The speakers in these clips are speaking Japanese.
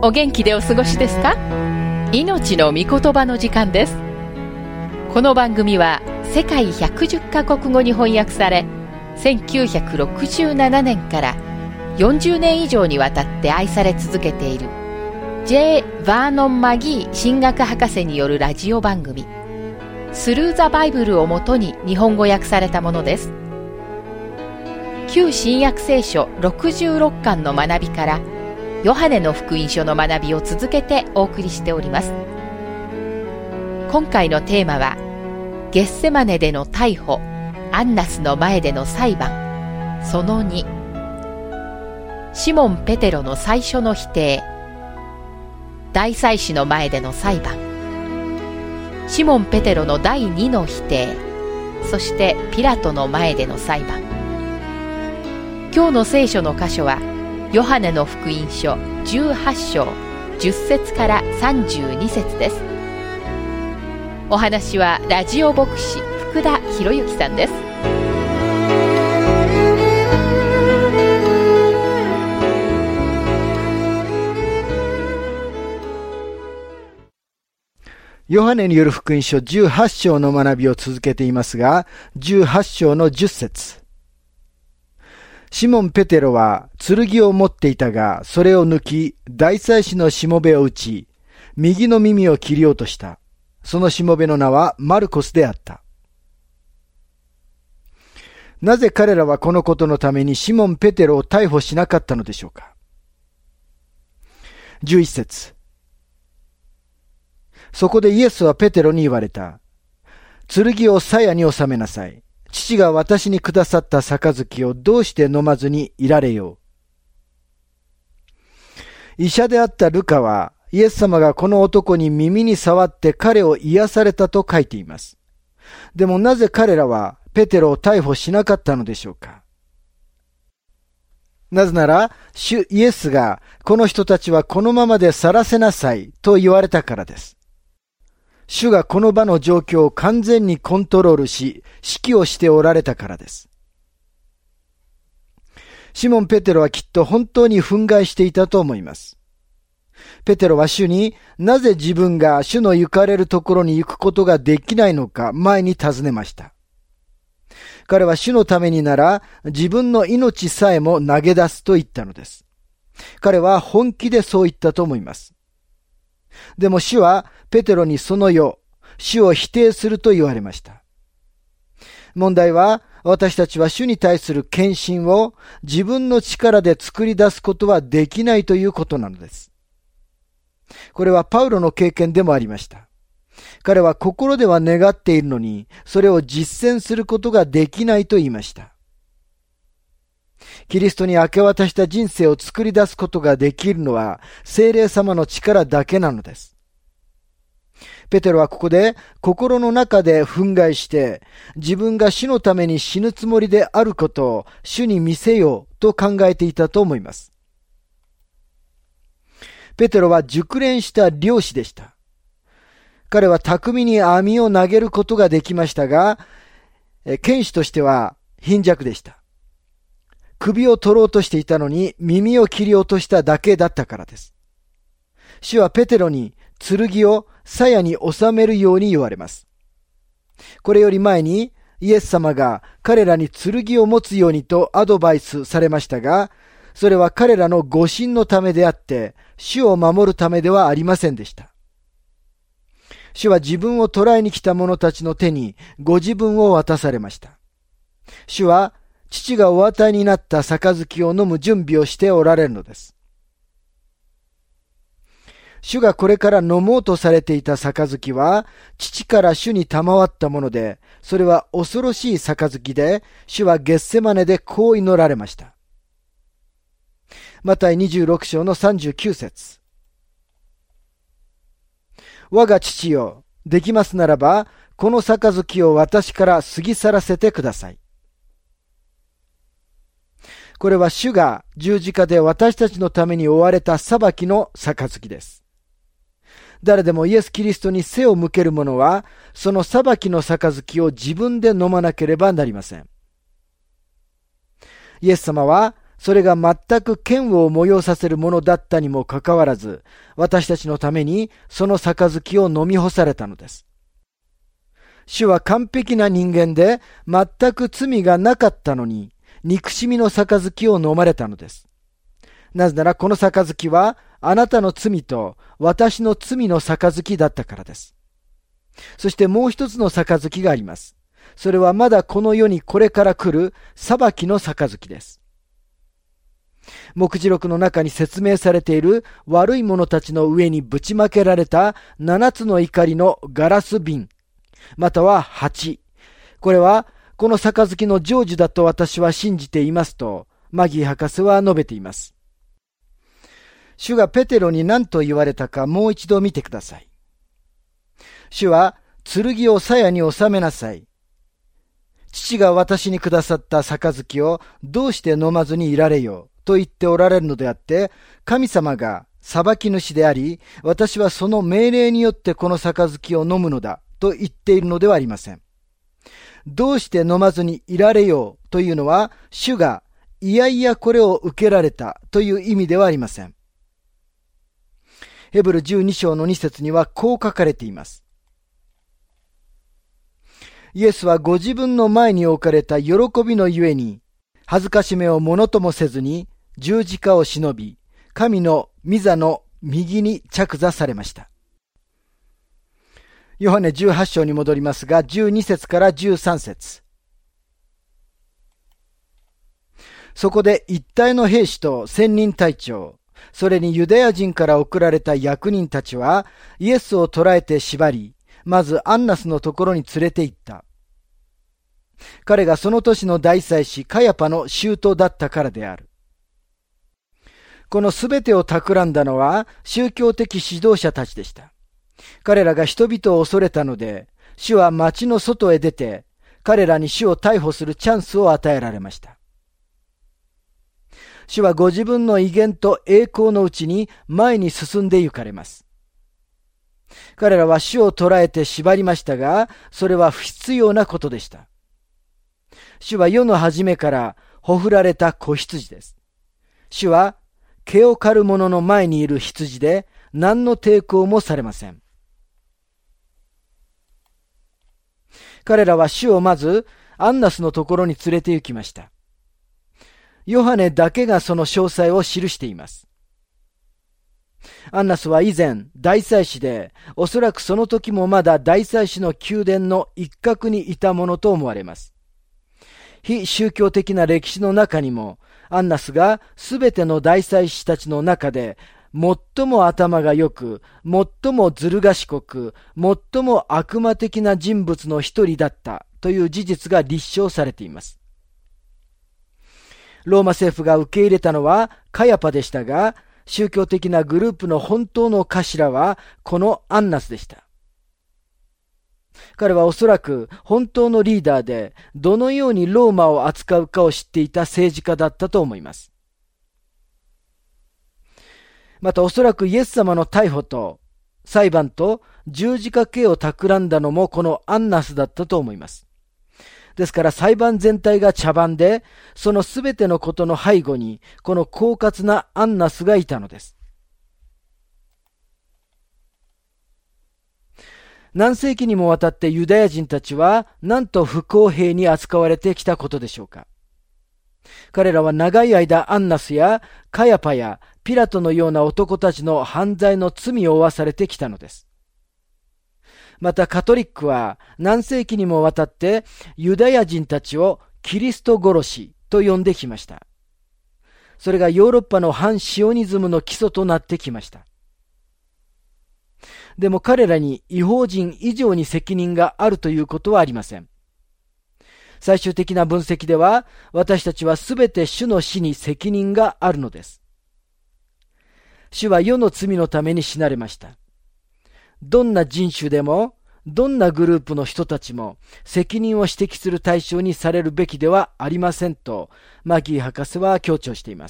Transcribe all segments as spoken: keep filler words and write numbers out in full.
お元気でお過ごしですか？命の御言葉の時間です。この番組は世界ひゃくじゅっカ国語に翻訳され、せんきゅうひゃくろくじゅうななねんからよんじゅうねん以上にわたって愛され続けている J. バーノン・マギー神学博士によるラジオ番組スルー・ザ・バイブルをもとに日本語訳されたものです。旧新約聖書ろくじゅうろっかんの学びからヨハネの福音書の学びを続けてお送りしております。今回のテーマはゲッセマネでの逮捕、アンナスの前での裁判、そのに、シモン・ペテロの最初の否定、大祭司の前での裁判、シモン・ペテロのだいにの否定、そしてピラトの前での裁判。今日の聖書の箇所はヨハネの福音書じゅうはちしょうじゅっせつからさんじゅうにせつです。お話はラジオ牧師福田博之さんです。 ヨハネによる福音書じゅうはちしょうの学びを続けていますが、じゅうはちしょうのじゅっせつ。シモン・ペテロは剣を持っていたが、それを抜き、大祭司のしもべを打ち、右の耳を切り落とした。そのしもべの名はマルコスであった。なぜ彼らはこのことのためにシモン・ペテロを逮捕しなかったのでしょうか。じゅういっせつ。そこでイエスはペテロに言われた。剣を鞘に収めなさい。父が私にくださった杯をどうして飲まずにいられよう。医者であったルカは、イエス様がこの男に耳に触って彼を癒されたと書いています。でもなぜ彼らはペテロを逮捕しなかったのでしょうか。なぜなら、主イエスがこの人たちはこのままで去らせなさいと言われたからです。主がこの場の状況を完全にコントロールし、指揮をしておられたからです。シモン・ペテロはきっと本当に憤慨していたと思います。ペテロは主になぜ自分が主の行かれるところに行くことができないのか前に尋ねました。彼は主のためになら自分の命さえも投げ出すと言ったのです。彼は本気でそう言ったと思います。でも主はペテロにその世、主を否定すると言われました。問題は私たちは主に対する献身を自分の力で作り出すことはできないということなのです。これはパウロの経験でもありました。彼は心では願っているのに、それを実践することができないと言いました。キリストに明け渡した人生を作り出すことができるのは聖霊様の力だけなのです。ペテロはここで心の中で憤慨して自分が主のために死ぬつもりであることを主に見せようと考えていたと思います。ペテロは熟練した漁師でした。彼は巧みに網を投げることができましたが、剣士としては貧弱でした。首を取ろうとしていたのに耳を切り落としただけだったからです。主はペテロに剣を鞘に収めるように言われます。これより前にイエス様が彼らに剣を持つようにとアドバイスされましたが、それは彼らの護身のためであって、主を守るためではありませんでした。主は自分を捕らえに来た者たちの手にご自分を渡されました。主は父がお与えになった杯を飲む準備をしておられるのです。主がこれから飲もうとされていた杯は、父から主に賜ったもので、それは恐ろしい杯で、主はゲッセマネでこう祈られました。マタイにじゅうろくしょうのさんじゅうきゅうせつ。我が父よ、できますならば、この杯を私から過ぎ去らせてください。これは主が十字架で私たちのために追われた裁きの杯です。誰でもイエス・キリストに背を向ける者は、その裁きの杯を自分で飲まなければなりません。イエス様は、 それが全く嫌悪を催させるものだったにもかかわらず、私たちのためにその杯を飲み干されたのです。主は完璧な人間で全く罪がなかったのに、憎しみの杯を飲まれたのです。なぜならこの杯はあなたの罪と私の罪の杯だったからです。そしてもう一つの杯があります。それはまだこの世にこれから来る裁きの杯です。黙示録の中に説明されている悪い者たちの上にぶちまけられた七つの怒りのガラス瓶、または鉢。これはこの杯の成就だと私は信じていますと、マギー博士は述べています。主がペテロに何と言われたかもう一度見てください。主は、剣を鞘に収めなさい。父が私にくださった杯をどうして飲まずにいられようと言っておられるのであって、神様が裁き主であり、私はその命令によってこの杯を飲むのだと言っているのではありません。どうして飲まずにいられようというのは、主がいやいやこれを受けられたという意味ではありません。ヘブルじゅうに章のに節にはこう書かれています。イエスはご自分の前に置かれた喜びのゆえに、恥ずかしめをものともせずに十字架を忍び、神の御座の右に着座されました。ヨハネじゅうはち章に戻りますが、じゅうに節からじゅうさん節。そこで一体の兵士と千人隊長、それにユダヤ人から送られた役人たちは、イエスを捕らえて縛り、まずアンナスのところに連れて行った。彼がその年の大祭司カヤパの舅だったからである。このすべてを企んだのは宗教的指導者たちでした。彼らが人々を恐れたので、主は町の外へ出て、彼らに主を逮捕するチャンスを与えられました。主はご自分の威厳と栄光のうちに前に進んで行かれます。彼らは主を捕らえて縛りましたが、それは不必要なことでした。主は世の初めからほふられた子羊です。主は毛を刈る者の前にいる羊で何の抵抗もされません。彼らは主をまずアンナスのところに連れて行きました。ヨハネだけがその詳細を記しています。アンナスは以前大祭司で、おそらくその時もまだ大祭司の宮殿の一角にいたものと思われます。非宗教的な歴史の中にも、アンナスがすべての大祭司たちの中で、最も頭が良く、最もずる賢く、最も悪魔的な人物の一人だったという事実が立証されています。ローマ政府が受け入れたのはカヤパでしたが、宗教的なグループの本当の頭はこのアンナスでした。彼はおそらく本当のリーダーで、どのようにローマを扱うかを知っていた政治家だったと思います。またおそらくイエス様の逮捕と裁判と十字架刑を企んだのもこのアンナスだったと思います。ですから裁判全体が茶番で、そのすべてのことの背後にこの狡猾なアンナスがいたのです。何世紀にもわたってユダヤ人たちはなんと不公平に扱われてきたことでしょうか。彼らは長い間アンナスやカヤパやピラトのような男たちの犯罪の罪を負わされてきたのです。またカトリックは何世紀にもわたってユダヤ人たちをキリスト殺しと呼んできました。それがヨーロッパの反シオニズムの基礎となってきました。でも彼らに異邦人以上に責任があるということはありません。最終的な分析では、私たちはすべて主の死に責任があるのです。主は世の罪のために死なれました。どんな人種でも、どんなグループの人たちも責任を指摘する対象にされるべきではありませんと、マギー博士は強調しています。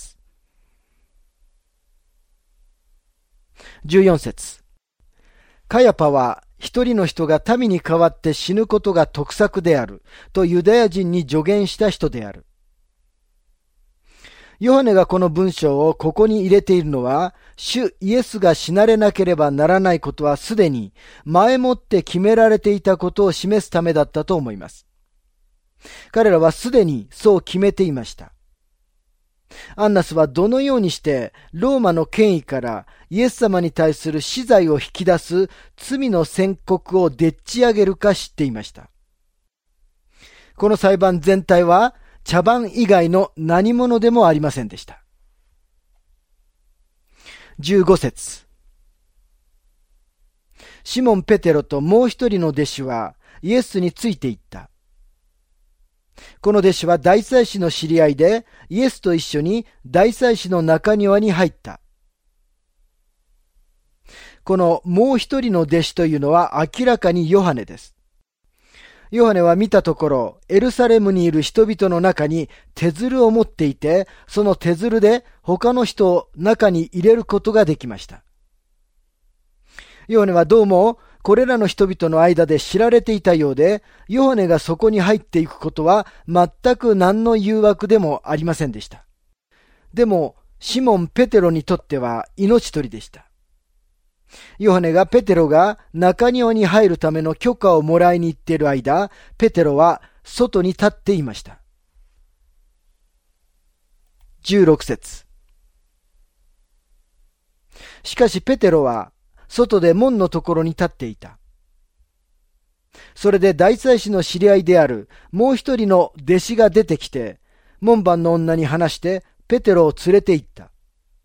じゅうよん節。カヤパは一人の人が民に代わって死ぬことが得策であるとユダヤ人に助言した人である。 ヨハネがこの文章をここに入れているのは、主イエスが死なれなければならないことはすでに前もって決められていたことを示すためだったと思います。彼らはすでにそう決めていました。アンナスはどのようにしてローマの権威からイエス様に対する死罪を引き出す罪の宣告をでっち上げるか知っていました。この裁判全体は茶番以外の何者でもありませんでした。じゅうご節。シモン・ペテロともう一人の弟子はイエスについて行った。この弟子は大祭司の知り合いで、イエスと一緒に大祭司の中庭に入った。このもう一人の弟子というのは明らかにヨハネです。ヨハネは見たところ、エルサレムにいる人々の中に手づを持っていて、その手づで他の人を中に入れることができました。ヨハネはどうもこれらの人々の間で知られていたようで、ヨハネがそこに入っていくことは全く何の誘惑でもありませんでした。でも、シモン・ペテロにとっては命取りでした。ヨハネがペテロが中庭に入るための許可をもらいに行っている間、ペテロは外に立っていました。じゅうろく節。しかしペテロは外で門のところに立っていた。それで大祭司の知り合いであるもう一人の弟子が出てきて、門番の女に話してペテロを連れて行った。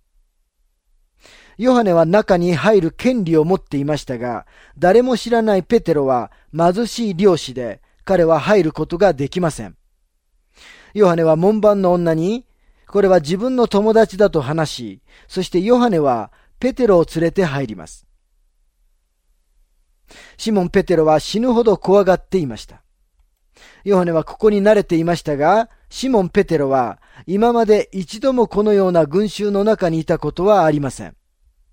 ヨハネは中に入る権利を持っていましたが、誰も知らないペテロは貧しい漁師で、彼は入ることができません。ヨハネは門番の女に、これは自分の友達だと話し、そしてヨハネはペテロを連れて入ります。シモン・ペテロは死ぬほど怖がっていました。ヨハネはここに慣れていましたが、シモン・ペテロは今まで一度もこのような群衆の中にいたことはありません。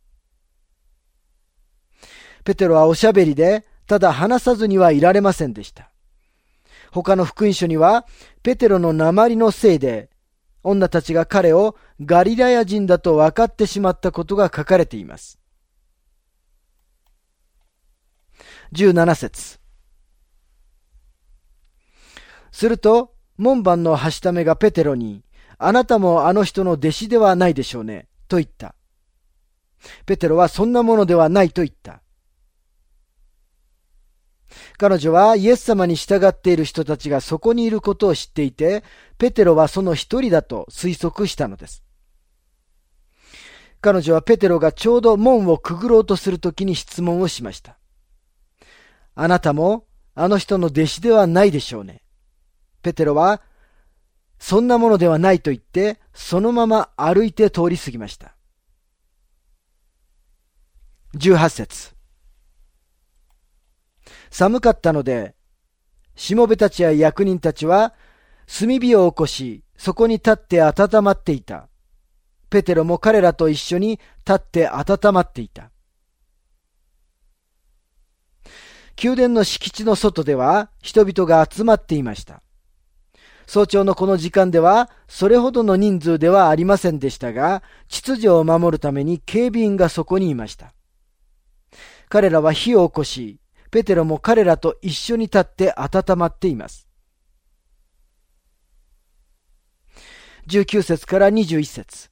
ペテロはおしゃべりで、ただ話さずにはいられませんでした。他の福音書には、ペテロの訛りのせいで、女たちが彼をガリラヤ人だと分かってしまったことが書かれています。じゅうなな節。すると、門番のはしためがペテロに、あなたもあの人の弟子ではないでしょうね、と言った。ペテロはそんなものではないと言った。彼女はイエス様に従っている人たちがそこにいることを知っていて、ペテロはその一人だと推測したのです。彼女はペテロがちょうど門をくぐろうとするときに質問をしました。あなたもあの人の弟子ではないでしょうね。ペテロは、そんなものではないと言って、そのまま歩いて通り過ぎました。じゅうはち節。寒かったので、しもべたちや役人たちは炭火を起こし、そこに立って温まっていた。ペテロも彼らと一緒に立って温まっていた。宮殿の敷地の外では人々が集まっていました。早朝のこの時間ではそれほどの人数ではありませんでしたが、秩序を守るために警備員がそこにいました。彼らは火を起こし、ペテロも彼らと一緒に立って温まっています。じゅうきゅう節からにじゅういち節。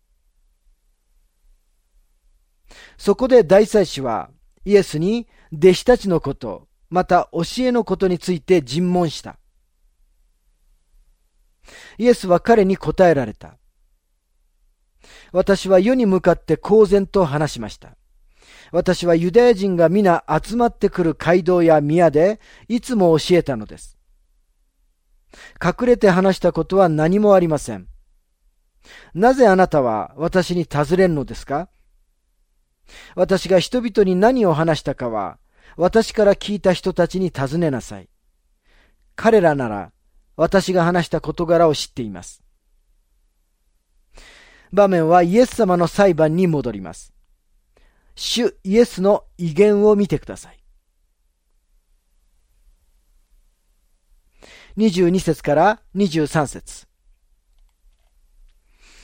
そこで大祭司はイエスに弟子たちのこと、また教えのことについて尋問した。イエスは彼に答えられた。私は世に向かって公然と話しました。私はユダヤ人が皆集まってくる街道や宮でいつも教えたのです。隠れて話したことは何もありません。なぜあなたは私に尋ねるのですか？私が人々に何を話したかは、私から聞いた人たちに尋ねなさい。彼らなら私が話した事柄を知っています。場面はイエス様の裁判に戻ります。主イエスの威厳を見てください。にじゅうに節からにじゅうさん節。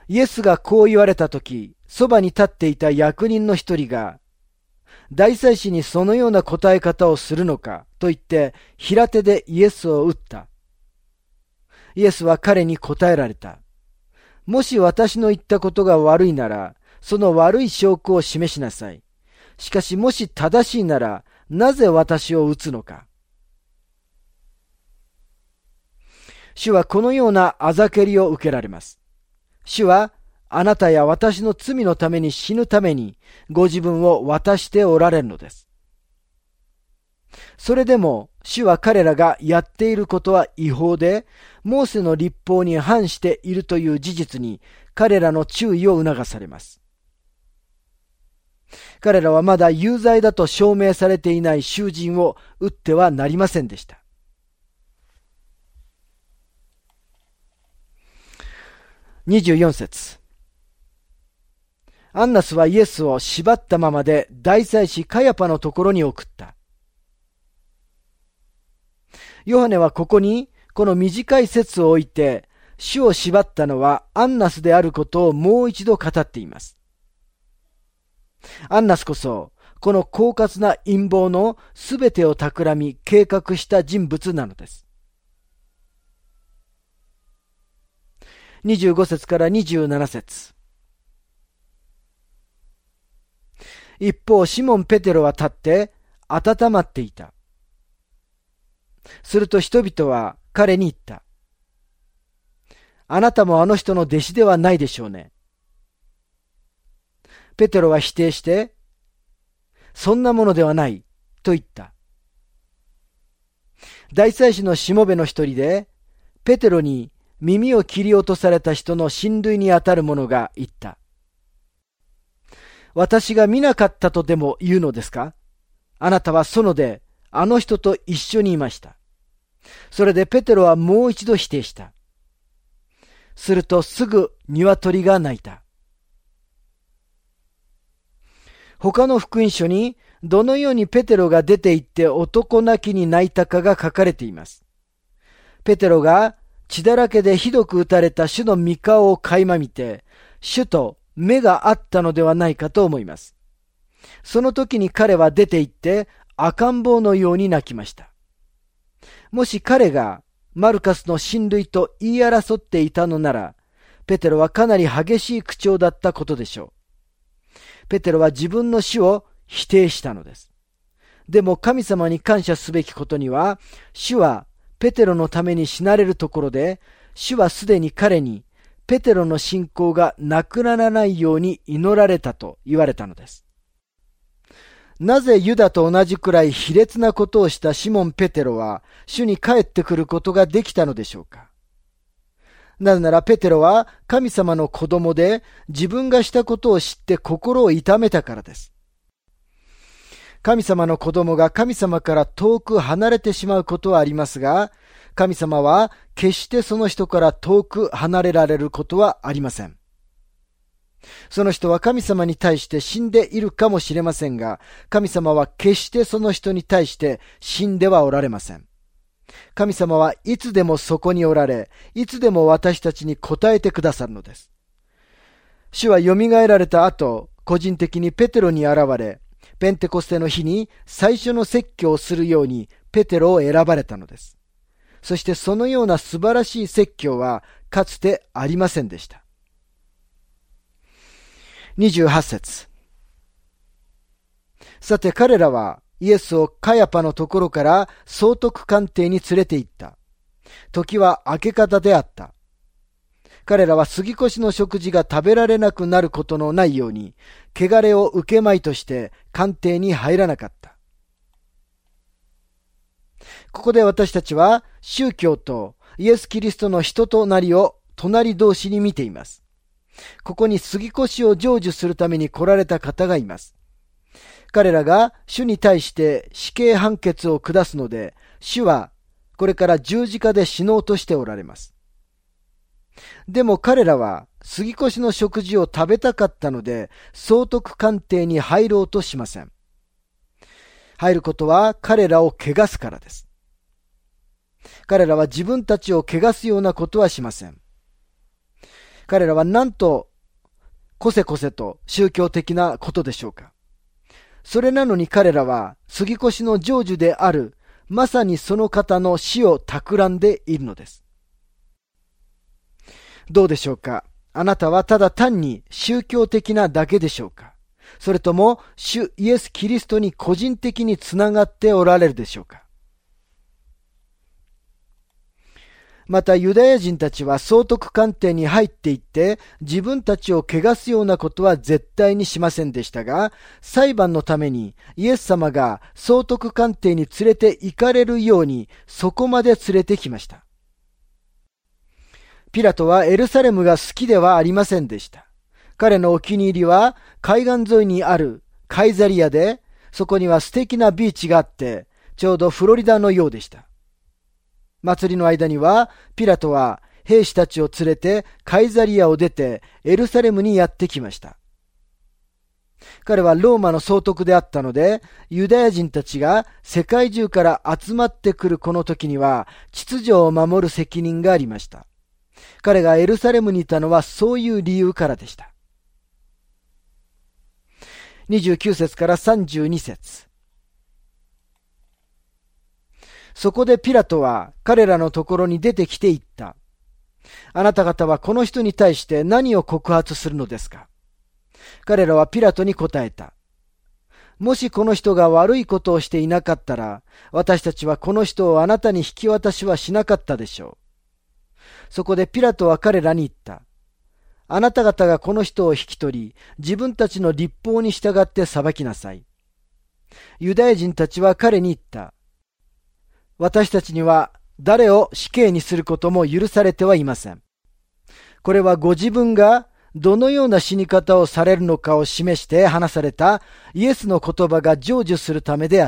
イエスがこう言われたとき、そばに立っていた役人の一人が、大祭司にそのような答え方をするのかと言って平手でイエスを打った。イエスは彼に答えられた。もし私の言ったことが悪いなら、その悪い証拠を示しなさい。しかしもし正しいなら、なぜ私を打つのか。主はこのようなあざけりを受けられます。主は、あなたや私の罪のために死ぬために、ご自分を渡しておられるのです。それでも、主は彼らがやっていることは違法で、モーセの律法に反しているという事実に、彼らの注意を促されます。彼らはまだ有罪だと証明されていない囚人を撃ってはなりませんでした。にじゅうよん節。アンナスはイエスを縛ったままで大祭司カヤパのところに送った。ヨハネはここにこの短い説を置いて、主を縛ったのはアンナスであることをもう一度語っています。アンナスこそ、この狡猾な陰謀のすべてを企み計画した人物なのです。にじゅうご節からにじゅうなな節。一方、シモン・ペテロは立って温まっていた。すると人々は彼に言った。あなたもあの人の弟子ではないでしょうね。ペテロは否定して、そんなものではないと言った。大祭司のしもべの一人で、ペテロに耳を切り落とされた人の親類にあたる者が言った。私が見なかったとでも言うのですか？あなたは園であの人と一緒にいました。それでペテロはもう一度否定した。するとすぐ鶏が鳴いた。他の福音書にどのようにペテロが出て行って男泣きに泣いたかが書かれています。ペテロが血だらけでひどく打たれた主の御顔を垣間見て、主と目があったのではないかと思います。その時に彼は出て行って赤ん坊のように泣きました。もし彼がマルカスの親類と言い争っていたのなら、ペテロはかなり激しい口調だったことでしょう。ペテロは自分の死を否定したのです。でも神様に感謝すべきことには、主はペテロのために死なれるところで、主はすでに彼にペテロの信仰がなくならないように祈られたと言われたのです。なぜユダと同じくらい卑劣なことをしたシモン・ペテロは主に帰ってくることができたのでしょうか。なぜならペテロは神様の子供で自分がしたことを知って心を痛めたからです。神様の子供が神様から遠く離れてしまうことはありますが、神様は決してその人から遠く離れられることはありません。その人は神様に対して死んでいるかもしれませんが、神様は決してその人に対して死んではおられません。神様はいつでもそこにおられ、いつでも私たちに答えてくださるのです。主は蘇られた後、個人的にペテロに現れ、ペンテコステの日に最初の説教をするようにペテロを選ばれたのです。そしてそのような素晴らしい説教はかつてありませんでした。にじゅうはち節。さて彼らはイエスをカヤパのところから総督官邸に連れて行った。時は明け方であった。彼らは杉越の食事が食べられなくなることのないように、汚れを受けまいとして官邸に入らなかった。ここで私たちは宗教とイエス・キリストの人となりを隣同士に見ています。ここに杉越を成就するために来られた方がいます。彼らが主に対して死刑判決を下すので、主はこれから十字架で死のうとしておられます。でも彼らは杉越の食事を食べたかったので、総督官邸に入ろうとしません。入ることは彼らを汚すからです。彼らは自分たちを汚すようなことはしません。 彼らはなんとこせこせと宗教的なことでしょうか。それなのに彼らは杉越の成就であるまさにその方の死を企んでいるのです。どうでしょうか。あなたはただ単に宗教的なだけでしょうか。それとも主イエス・キリストに個人的につながっておられるでしょうか。またユダヤ人たちは総督官邸に入っていって自分たちを汚すようなことは絶対にしませんでしたが、裁判のためにイエス様が総督官邸に連れて行かれるようにそこまで連れてきました。ピラトはエルサレムが好きではありませんでした。彼のお気に入りは海岸沿いにあるカイザリアで、そこには素敵なビーチがあってちょうどフロリダのようでした。祭りの間にはピラトは兵士たちを連れてカイザリアを出てエルサレムにやってきました。彼はローマの総督であったので、ユダヤ人たちが世界中から集まってくるこの時には秩序を守る責任がありました。彼がエルサレムにいたのはそういう理由からでした。にじゅうきゅう節からさんじゅうに節。そこでピラトは彼らのところに出てきて言った。あなた方はこの人に対して何を告発するのですか。彼らはピラトに答えた。もしこの人が悪いことをしていなかったら、私たちはこの人をあなたに引き渡しはしなかったでしょう。そこでピラトは彼らに言った。あなた方がこの人を引き取り、自分たちの律法に従って裁きなさい。ユダヤ人たちは彼に言った。私たちには誰を死刑にすることも許されてはいません。これはご自分がどのような死に方をされるのかを示して話されたイエスの言葉が成就するためであった。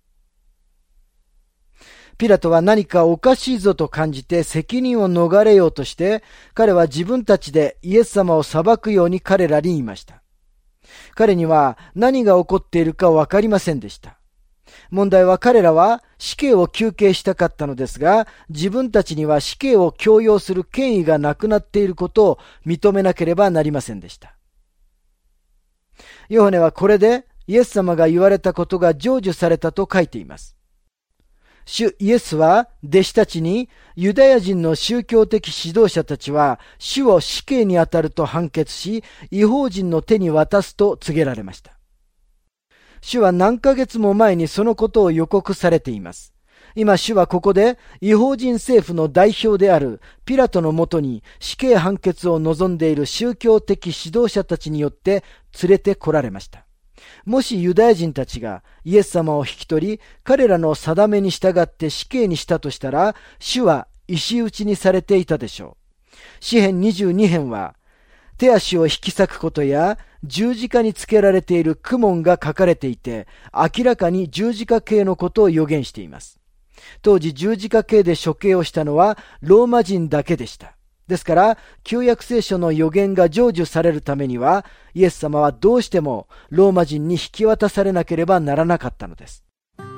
ピラトは何かおかしいぞと感じて責任を逃れようとして、彼は自分たちでイエス様を裁くように彼らに言いました。彼には何が起こっているかわかりませんでした。問題は彼らは死刑を求刑したかったのですが、自分たちには死刑を強要する権威がなくなっていることを認めなければなりませんでした。ヨハネはこれでイエス様が言われたことが成就されたと書いています。主イエスは弟子たちに、ユダヤ人の宗教的指導者たちは主を死刑に当たると判決し、異邦人の手に渡すと告げられました。主は何ヶ月も前にそのことを予告されています。今主はここで異邦人政府の代表であるピラトのもとに死刑判決を望んでいる宗教的指導者たちによって連れて来られました。もしユダヤ人たちがイエス様を引き取り、彼らの定めに従って死刑にしたとしたら、主は石打ちにされていたでしょう。詩編にじゅうに編は、手足を引き裂くことや十字架につけられている苦悶が書かれていて、明らかに十字架刑のことを予言しています。当時十字架刑で処刑をしたのはローマ人だけでした。ですから、旧約聖書の予言が成就されるためには、イエス様はどうしてもローマ人に引き渡されなければならなかったのです。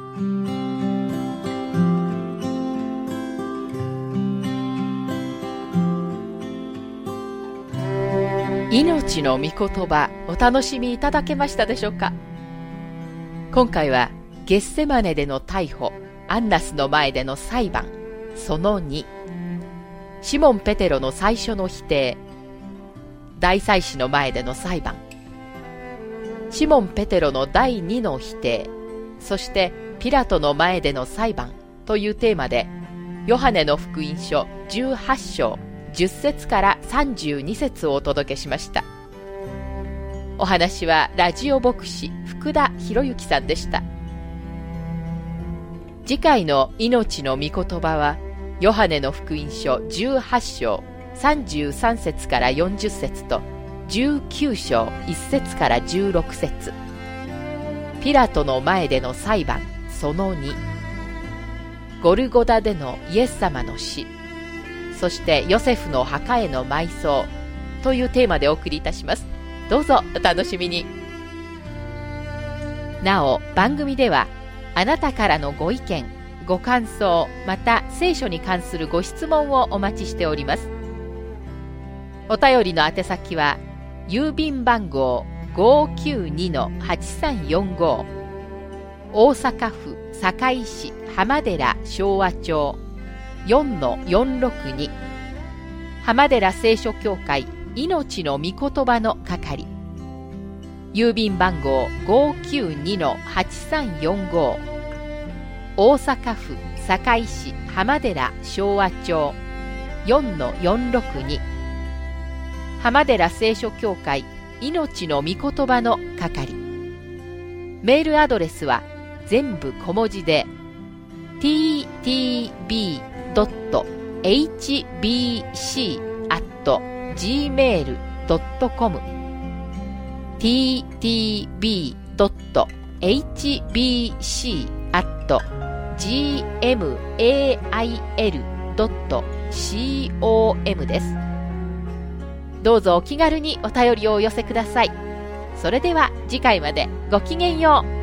命の御言葉、お楽しみいただけましたでしょうか。今回はゲッセマネでの逮捕、アンナスの前での裁判、そのに、シモン・ペテロの最初の否定、大祭司の前での裁判、シモン・ペテロの第二の否定、そしてピラトの前での裁判というテーマで、ヨハネの福音書じゅうはち章じゅっ節からさんじゅうに節をお届けしました。お話はラジオ牧師福田博之さんでした。次回の命の御言葉は、ヨハネの福音書じゅうはち章さんじゅうさん節からよんじゅっ節とじゅうきゅう章いち節からじゅうろく節、ピラトの前での裁判そのに、ゴルゴダでのイエス様の死、そしてヨセフの墓への埋葬というテーマでお送りいたします。どうぞお楽しみに。なお、番組ではあなたからのご意見、ご感想、また聖書に関するご質問をお待ちしております。 お便りの宛先は郵便番号 ごーきゅうにのはちさんよんご 大阪府堺市浜寺昭和町 よんのよんろくに 浜寺聖書協会命の御言葉の係、郵便番号 ごーきゅうにのはちさんよんご 大阪府堺市浜寺昭和町 よんのよんろくに 浜寺聖書協会命の御言葉の係。メールアドレスは全部小文字で ティーティービードットエイチビーシー アット ジーメール ドットコム ティーティービードットエイチビーシー アット ジーメール ドットコム です。どうぞお気軽にお便りをお寄せください。それでは次回までごきげんよう。